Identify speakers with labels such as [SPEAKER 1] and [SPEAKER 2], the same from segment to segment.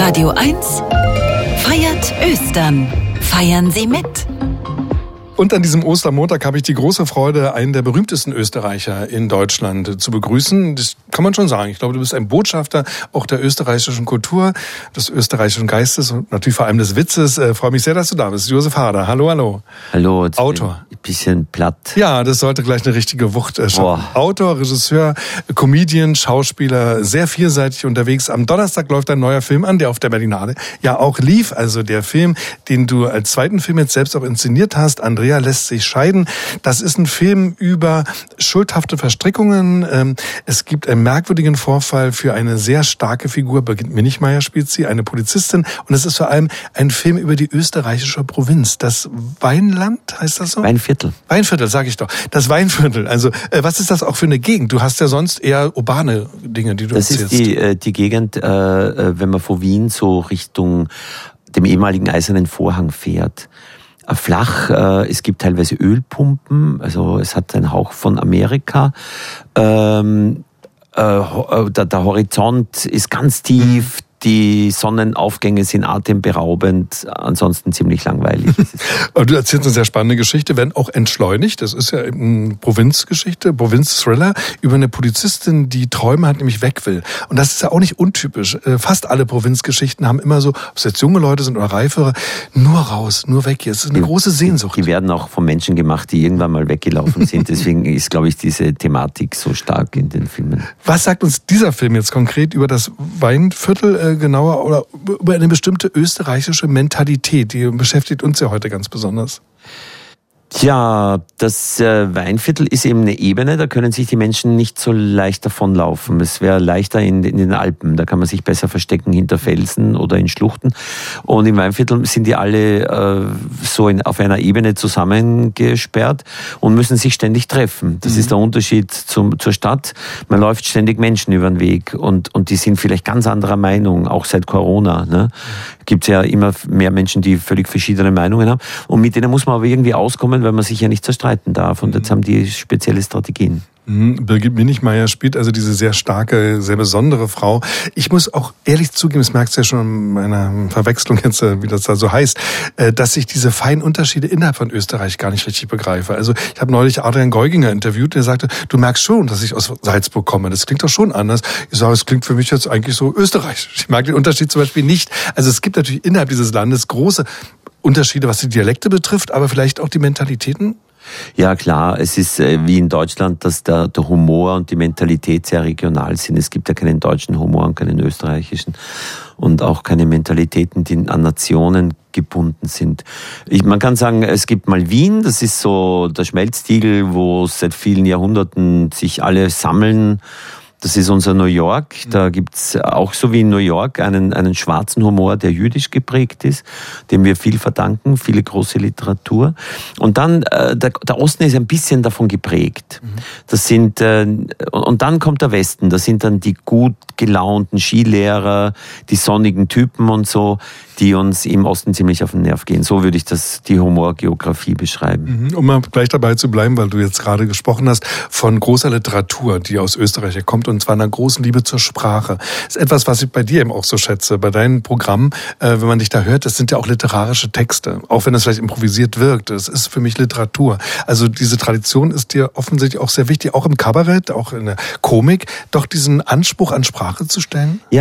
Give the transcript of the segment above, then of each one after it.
[SPEAKER 1] Radio 1 feiert Östern. Feiern Sie mit.
[SPEAKER 2] Und an diesem Ostermontag habe ich die große Freude, einen der berühmtesten Österreicher in Deutschland zu begrüßen. Das kann man schon sagen. Ich glaube, du bist ein Botschafter auch der österreichischen Kultur, des österreichischen Geistes und natürlich vor allem des Witzes. Freue mich sehr, dass du da bist. Josef Hader. Hallo, hallo.
[SPEAKER 3] Hallo.
[SPEAKER 2] Autor.
[SPEAKER 3] Ein bisschen platt.
[SPEAKER 2] Ja, das sollte gleich eine richtige Wucht schaffen. Autor, Regisseur, Comedian, Schauspieler, sehr vielseitig unterwegs. Am Donnerstag läuft ein neuer Film an, der auf der Berlinale ja auch lief. Also der Film, den du als zweiten Film jetzt selbst auch inszeniert hast, Andrea lässt sich scheiden. Das ist ein Film über schuldhafte Verstrickungen. Es gibt einen merkwürdigen Vorfall für eine sehr starke Figur. Birgit Minichmeier spielt sie, eine Polizistin. Und es ist vor allem ein Film über die österreichische Provinz. Das Weinland, heißt das so?
[SPEAKER 3] Weinviertel.
[SPEAKER 2] Weinviertel, sag ich doch. Das Weinviertel. Also, was ist das auch für eine Gegend? Du hast ja sonst eher urbane Dinge, die du erzählst.
[SPEAKER 3] Das ist die Gegend, wenn man von Wien so Richtung dem ehemaligen Eisernen Vorhang fährt. Flach, es gibt teilweise Ölpumpen, also es hat einen Hauch von Amerika. Der Horizont ist ganz tief, die Sonnenaufgänge sind atemberaubend, ansonsten ziemlich langweilig.
[SPEAKER 2] Aber du erzählst eine sehr spannende Geschichte, wenn auch entschleunigt. Das ist ja eine Provinzgeschichte, Provinz-Thriller über eine Polizistin, die Träume hat, nämlich weg will. Und das ist ja auch nicht untypisch. Fast alle Provinzgeschichten haben immer so, ob es jetzt junge Leute sind oder reifere, nur raus, nur weg hier. Es ist eine große Sehnsucht.
[SPEAKER 3] Die werden auch von Menschen gemacht, die irgendwann mal weggelaufen sind. Deswegen ist, glaube ich, diese Thematik so stark in den Filmen.
[SPEAKER 2] Was sagt uns dieser Film jetzt konkret über das Weinviertel genauer oder über eine bestimmte österreichische Mentalität? Die beschäftigt uns ja heute ganz besonders.
[SPEAKER 3] Tja, das Weinviertel ist eben eine Ebene, da können sich die Menschen nicht so leicht davonlaufen. Es wäre leichter in den Alpen, da kann man sich besser verstecken hinter Felsen oder in Schluchten. Und im Weinviertel sind die alle auf einer Ebene zusammengesperrt und müssen sich ständig treffen. Das ist der Unterschied zur Stadt. Man läuft ständig Menschen über den Weg und die sind vielleicht ganz anderer Meinung, auch seit Corona. Ne? Gibt es ja immer mehr Menschen, die völlig verschiedene Meinungen haben. Und mit denen muss man aber irgendwie auskommen, weil man sich ja nicht zerstreiten darf. Und jetzt haben die spezielle Strategien.
[SPEAKER 2] Birgit Minichmeier spielt also diese sehr starke, sehr besondere Frau. Ich muss auch ehrlich zugeben, das merkst du ja schon an meiner Verwechslung jetzt, wie das da so heißt, dass ich diese feinen Unterschiede innerhalb von Österreich gar nicht richtig begreife. Also ich habe neulich Adrian Geuginger interviewt, der sagte, du merkst schon, dass ich aus Salzburg komme. Das klingt doch schon anders. Ich sage, es klingt für mich jetzt eigentlich so österreichisch. Ich mag den Unterschied zum Beispiel nicht. Also es gibt natürlich innerhalb dieses Landes große Unterschiede, was die Dialekte betrifft, aber vielleicht auch die Mentalitäten?
[SPEAKER 3] Ja klar, es ist wie in Deutschland, dass der Humor und die Mentalität sehr regional sind. Es gibt ja keinen deutschen Humor und keinen österreichischen und auch keine Mentalitäten, die an Nationen gebunden sind. Man kann sagen, es gibt mal Wien, das ist so der Schmelztiegel, wo seit vielen Jahrhunderten sich alle sammeln. Das ist unser New York. Da gibt's auch so wie in New York einen schwarzen Humor, der jüdisch geprägt ist, dem wir viel verdanken, viele große Literatur. Und dann, der Osten ist ein bisschen davon geprägt. Das sind, und dann kommt der Westen. Das sind dann die gut gelaunten Skilehrer, die sonnigen Typen und so, die uns im Osten ziemlich auf den Nerv gehen. So würde ich die Humorgeografie beschreiben.
[SPEAKER 2] Um mal gleich dabei zu bleiben, weil du jetzt gerade gesprochen hast von großer Literatur, die aus Österreich kommt, und zwar einer großen Liebe zur Sprache. Das ist etwas, was ich bei dir eben auch so schätze, bei deinen Programmen, wenn man dich da hört, das sind ja auch literarische Texte, auch wenn das vielleicht improvisiert wirkt. Das ist für mich Literatur. Also diese Tradition ist dir offensichtlich auch sehr wichtig, auch im Kabarett, auch in der Komik, doch diesen Anspruch an Sprache zu stellen?
[SPEAKER 3] Ja,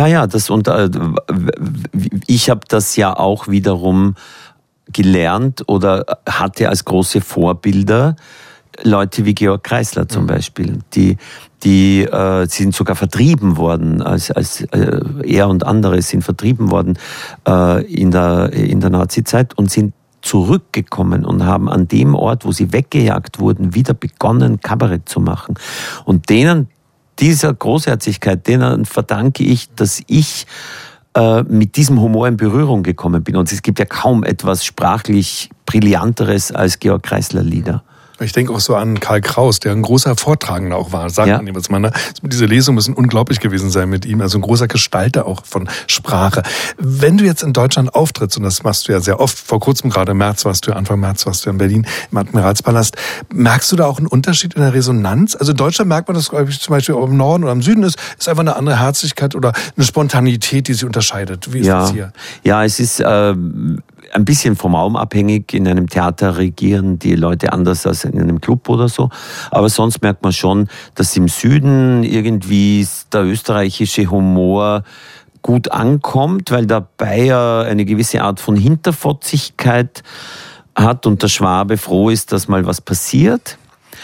[SPEAKER 3] ich habe das ja auch wiederum gelernt oder hatte als große Vorbilder Leute wie Georg Kreisler zum Beispiel, die sind sogar vertrieben worden, als er und andere sind vertrieben worden in der Nazizeit und sind zurückgekommen und haben an dem Ort, wo sie weggejagt wurden, wieder begonnen, Kabarett zu machen. Und dieser Großherzigkeit, denen verdanke ich, dass ich mit diesem Humor in Berührung gekommen bin. Und es gibt ja kaum etwas sprachlich Brillanteres als Georg Kreisler Lieder.
[SPEAKER 2] Ich denke auch so an Karl Kraus, der ein großer Vortragender auch war, sagt man ihm. Diese Lesungen müssen unglaublich gewesen sein mit ihm, also ein großer Gestalter auch von Sprache. Wenn du jetzt in Deutschland auftrittst, und das machst du ja sehr oft, vor kurzem gerade Anfang März warst du in Berlin im Admiralspalast, merkst du da auch einen Unterschied in der Resonanz? Also in Deutschland merkt man das, glaube ich, zum Beispiel auch im Norden oder im Süden ist einfach eine andere Herzlichkeit oder eine Spontanität, die sich unterscheidet. Wie ist das hier?
[SPEAKER 3] Ja, es ist ein bisschen vom Raum abhängig. In einem Theater reagieren die Leute anders als in einem Club oder so. Aber sonst merkt man schon, dass im Süden irgendwie der österreichische Humor gut ankommt, weil der Bayer eine gewisse Art von Hinterfotzigkeit hat und der Schwabe froh ist, dass mal was passiert.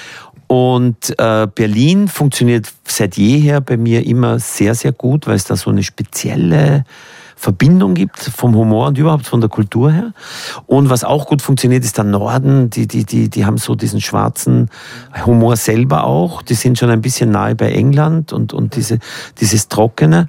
[SPEAKER 3] Und Berlin funktioniert seit jeher bei mir immer sehr, sehr gut, weil es da so eine spezielle Verbindung gibt vom Humor und überhaupt von der Kultur her. Und was auch gut funktioniert, ist der Norden. Die haben so diesen schwarzen Humor selber auch. Die sind schon ein bisschen nahe bei England und dieses Trockene.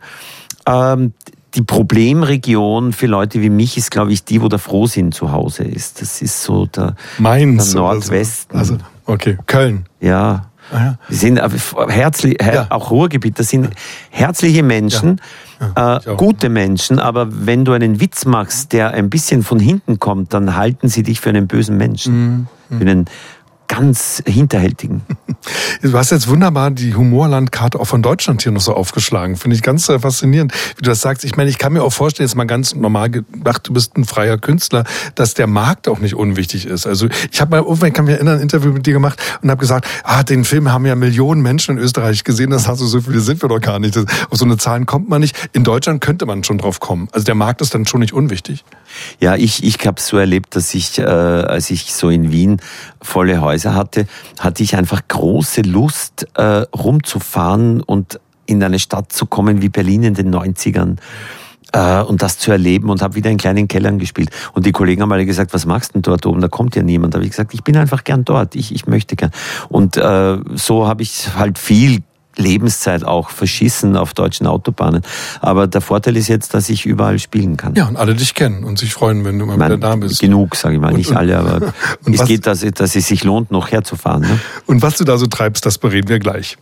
[SPEAKER 3] Die Problemregion für Leute wie mich ist, glaube ich, die, wo der Frohsinn zu Hause ist. Das ist so der Nordwesten.
[SPEAKER 2] Also, okay, Köln.
[SPEAKER 3] Ja.
[SPEAKER 2] Ah, ja.
[SPEAKER 3] Die sind herzlich, auch Ruhrgebiet, das sind herzliche Menschen, gute Menschen, aber wenn du einen Witz machst, der ein bisschen von hinten kommt, dann halten sie dich für einen bösen Menschen. Für einen ganz hinterhältigen.
[SPEAKER 2] Du hast jetzt wunderbar die Humorlandkarte auch von Deutschland hier noch so aufgeschlagen. Finde ich ganz faszinierend, wie du das sagst. Ich meine, ich kann mir auch vorstellen, jetzt mal ganz normal gedacht, du bist ein freier Künstler, dass der Markt auch nicht unwichtig ist. Also ich habe mal irgendwann, kann mich erinnern, ein Interview mit dir gemacht und habe gesagt, den Film haben ja Millionen Menschen in Österreich gesehen, das hast du, so viele sind wir doch gar nicht. Auf so eine Zahlen kommt man nicht. In Deutschland könnte man schon drauf kommen. Also der Markt ist dann schon nicht unwichtig.
[SPEAKER 3] Ja, ich habe es so erlebt, dass ich, als ich so in Wien volle Häuser hatte ich einfach große Lust, rumzufahren und in eine Stadt zu kommen wie Berlin in den 90ern. Und das zu erleben und habe wieder in kleinen Kellern gespielt. Und die Kollegen haben alle gesagt, was machst du denn dort oben? Da kommt ja niemand. Da habe ich gesagt, ich bin einfach gern dort. Ich möchte gern. Und so habe ich halt viel Lebenszeit auch verschissen auf deutschen Autobahnen. Aber der Vorteil ist jetzt, dass ich überall spielen kann.
[SPEAKER 2] Ja, und alle dich kennen und sich freuen, wenn du mal wieder da bist.
[SPEAKER 3] Genug, sage ich mal. Nicht alle, aber es geht, dass es sich lohnt, noch herzufahren. Ne?
[SPEAKER 2] Und was du da so treibst, das bereden wir gleich.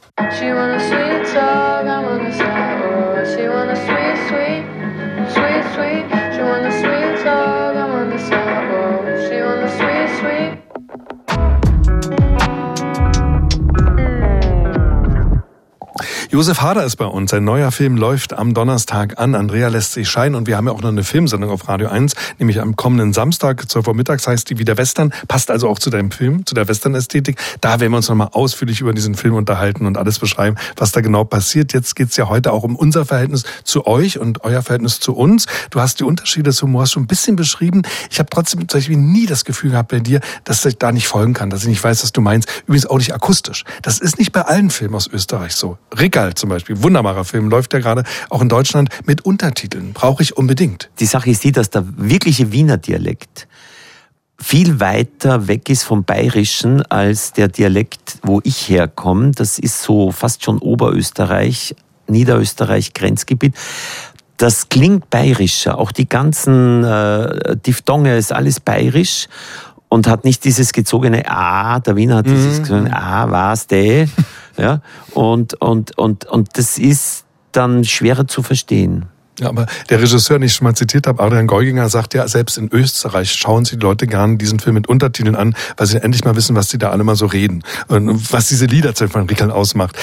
[SPEAKER 2] Josef Hader ist bei uns. Sein neuer Film läuft am Donnerstag an. Andrea lässt sich scheiden. Und wir haben ja auch noch eine Filmsendung auf Radio 1, nämlich am kommenden Samstag, 12 Uhr mittags, heißt die Wieder Western. Passt also auch zu deinem Film, zu der Western-Ästhetik. Da werden wir uns nochmal ausführlich über diesen Film unterhalten und alles beschreiben, was da genau passiert. Jetzt geht's ja heute auch um unser Verhältnis zu euch und euer Verhältnis zu uns. Du hast die Unterschiede des Humors schon ein bisschen beschrieben. Ich habe trotzdem zum Beispiel nie das Gefühl gehabt bei dir, dass ich da nicht folgen kann, dass ich nicht weiß, was du meinst. Übrigens auch nicht akustisch. Das ist nicht bei allen Filmen aus Österreich so. Rickal zum Beispiel, wunderbarer Film, läuft ja gerade auch in Deutschland mit Untertiteln. Brauche ich unbedingt.
[SPEAKER 3] Die Sache ist die, dass der wirkliche Wiener Dialekt viel weiter weg ist vom Bayerischen als der Dialekt, wo ich herkomme. Das ist so fast schon Oberösterreich, Niederösterreich, Grenzgebiet. Das klingt bayerischer. Auch die ganzen Diphthonge ist alles bayerisch. Und hat nicht dieses gezogene A, der Wiener hat dieses gezogene A, was, der, ja, und das ist dann schwerer zu verstehen.
[SPEAKER 2] Ja, aber der Regisseur, den ich schon mal zitiert habe, Adrian Geuginger, sagt ja, selbst in Österreich schauen sich die Leute gerne diesen Film mit Untertiteln an, weil sie endlich mal wissen, was die da alle mal so reden und was diese Lieder von Rickal ausmacht.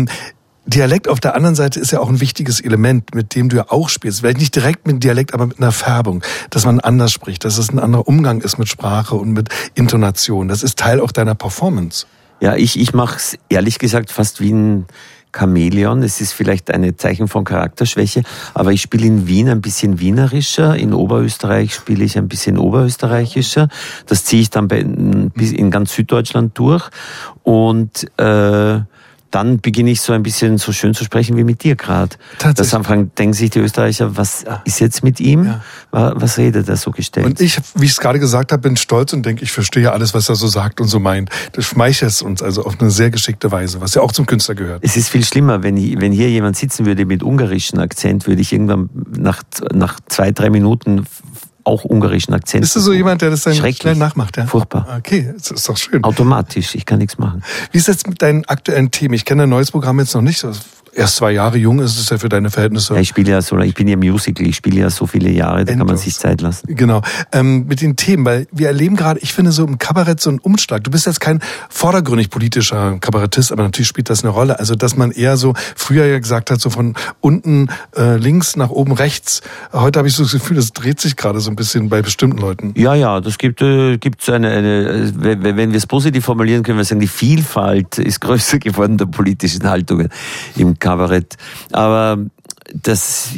[SPEAKER 2] Dialekt auf der anderen Seite ist ja auch ein wichtiges Element, mit dem du ja auch spielst. Vielleicht nicht direkt mit Dialekt, aber mit einer Färbung. Dass man anders spricht, dass es ein anderer Umgang ist mit Sprache und mit Intonation. Das ist Teil auch deiner Performance.
[SPEAKER 3] Ja, ich mache es ehrlich gesagt fast wie ein Chamäleon. Es ist vielleicht ein Zeichen von Charakterschwäche, aber ich spiele in Wien ein bisschen wienerischer, in Oberösterreich spiele ich ein bisschen oberösterreichischer. Das ziehe ich dann in ganz Süddeutschland durch und dann beginne ich so ein bisschen so schön zu sprechen wie mit dir gerade. Das Anfang denken sich die Österreicher, was ist jetzt mit ihm? Ja. Was redet er so gestellt?
[SPEAKER 2] Und ich, wie ich es gerade gesagt habe, bin stolz und denke, ich verstehe alles, was er so sagt und so meint. Das schmeichelt es uns also auf eine sehr geschickte Weise, was ja auch zum Künstler gehört.
[SPEAKER 3] Es ist viel schlimmer, wenn hier jemand sitzen würde mit ungarischem Akzent, würde ich irgendwann nach 2-3 Minuten auch ungarischen Akzent.
[SPEAKER 2] Bist du so jemand, der das dann schnell nachmacht? Ja?
[SPEAKER 3] Furchtbar.
[SPEAKER 2] Okay, das ist doch schön.
[SPEAKER 3] Automatisch, ich kann nichts machen.
[SPEAKER 2] Wie ist jetzt mit deinen aktuellen Themen? Ich kenne dein neues Programm jetzt noch nicht. Erst 2 Jahre jung ist es ja für deine Verhältnisse.
[SPEAKER 3] Ja, ich bin ja Musical, ich spiele ja so viele Jahre, da kann man sich Zeit lassen.
[SPEAKER 2] Genau. Mit den Themen, weil wir erleben gerade, ich finde so im Kabarett so einen Umschlag. Du bist jetzt kein vordergründig politischer Kabarettist, aber natürlich spielt das eine Rolle. Also, dass man eher so früher ja gesagt hat, so von unten links nach oben rechts. Heute habe ich so das Gefühl, das dreht sich gerade so ein bisschen bei bestimmten Leuten.
[SPEAKER 3] Ja, das gibt's eine, wenn wir es positiv formulieren, können wir sagen, die Vielfalt ist größer geworden der politischen Haltungen im Kabarett. Aber das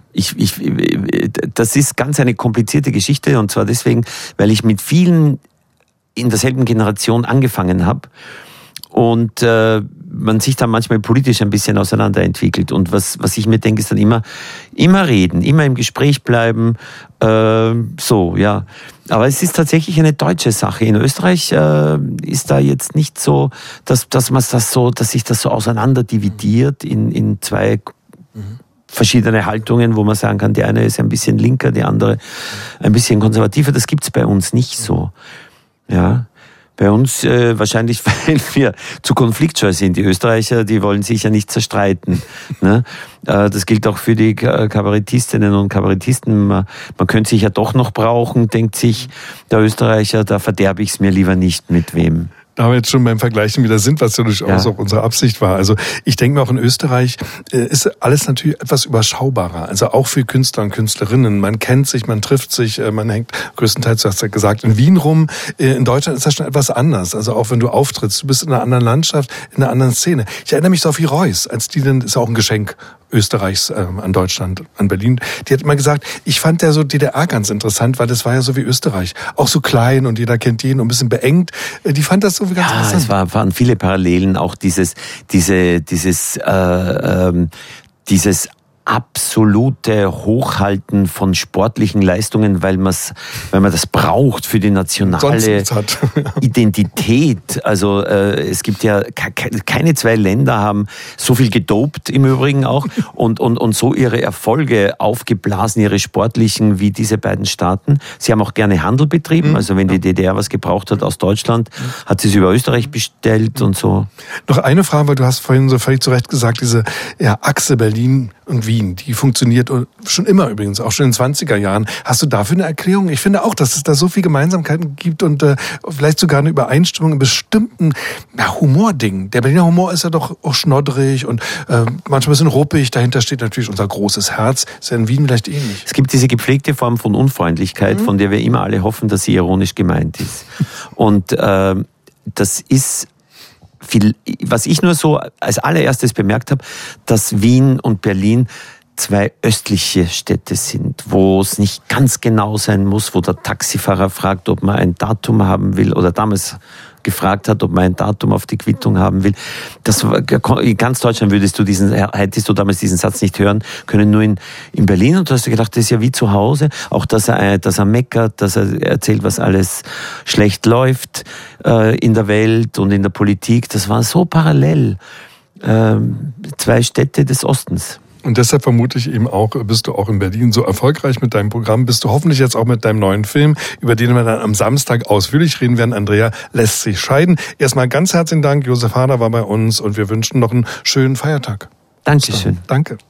[SPEAKER 3] ist ganz eine komplizierte Geschichte, und zwar deswegen, weil ich mit vielen in derselben Generation angefangen habe und man sich dann manchmal politisch ein bisschen auseinanderentwickelt. Und was ich mir denke, ist dann immer reden, immer im Gespräch bleiben, ja. Aber es ist tatsächlich eine deutsche Sache. In Österreich ist da jetzt nicht so, dass sich das so auseinanderdividiert in 2 verschiedene Haltungen, wo man sagen kann, die eine ist ein bisschen linker, die andere ein bisschen konservativer. Das gibt's bei uns nicht so. Ja. Bei uns wahrscheinlich, weil wir zu konfliktscheu sind. Die Österreicher, die wollen sich ja nicht zerstreiten. Ne? Das gilt auch für die Kabarettistinnen und Kabarettisten. Man könnte sich ja doch noch brauchen, denkt sich der Österreicher, da verderbe ich es mir lieber nicht mit wem.
[SPEAKER 2] Da wir jetzt schon beim Vergleichen wieder sind, was ja durchaus auch unsere Absicht war. Also ich denke mir auch in Österreich ist alles natürlich etwas überschaubarer. Also auch für Künstler und Künstlerinnen. Man kennt sich, man trifft sich, man hängt größtenteils, du hast ja gesagt, in Wien rum. In Deutschland ist das schon etwas anders. Also auch wenn du auftrittst, du bist in einer anderen Landschaft, in einer anderen Szene. Ich erinnere mich so auf Reuss, als die dann, ist auch ein Geschenk Österreichs an Deutschland, an Berlin. Die hat immer gesagt, ich fand ja so DDR ganz interessant, weil das war ja so wie Österreich. Auch so klein und jeder kennt jeden und ein bisschen beengt. Die fand das so ganz interessant.
[SPEAKER 3] Es waren viele Parallelen, auch dieses absolute Hochhalten von sportlichen Leistungen, weil man das braucht für die nationale Identität. Also es gibt ja keine 2 Länder haben so viel gedopt im Übrigen auch und so ihre Erfolge aufgeblasen, ihre sportlichen, wie diese beiden Staaten. Sie haben auch gerne Handel betrieben. Also wenn die DDR was gebraucht hat aus Deutschland, hat sie es über Österreich bestellt und so.
[SPEAKER 2] Noch eine Frage, weil du hast vorhin so völlig zu Recht gesagt, diese Achse Berlin und Wien, die funktioniert schon immer übrigens, auch schon in den 20er Jahren. Hast du dafür eine Erklärung? Ich finde auch, dass es da so viele Gemeinsamkeiten gibt und vielleicht sogar eine Übereinstimmung in bestimmten Humordingen. Der Berliner Humor ist ja doch auch schnoddrig und manchmal ein bisschen ruppig. Dahinter steht natürlich unser großes Herz. Ist ja in Wien vielleicht ähnlich.
[SPEAKER 3] Es gibt diese gepflegte Form von Unfreundlichkeit, von der wir immer alle hoffen, dass sie ironisch gemeint ist. Und das ist was ich nur so als allererstes bemerkt habe, dass Wien und Berlin 2 östliche Städte sind, wo es nicht ganz genau sein muss, wo der Taxifahrer fragt, ob man ein Datum haben will oder damals gefragt hat, ob man ein Datum auf die Quittung haben will. In ganz Deutschland hättest du damals diesen Satz nicht hören können, nur in Berlin. Und du hast dir gedacht, das ist ja wie zu Hause. Auch, dass er meckert, dass er erzählt, was alles schlecht läuft in der Welt und in der Politik. Das war so parallel. 2 Städte des Ostens.
[SPEAKER 2] Und deshalb vermute ich eben auch, bist du auch in Berlin so erfolgreich mit deinem Programm, bist du hoffentlich jetzt auch mit deinem neuen Film, über den wir dann am Samstag ausführlich reden werden. Andrea lässt sich scheiden. Erstmal ganz herzlichen Dank, Josef Hader war bei uns und wir wünschen noch einen schönen Feiertag.
[SPEAKER 3] Dankeschön.
[SPEAKER 2] Danke.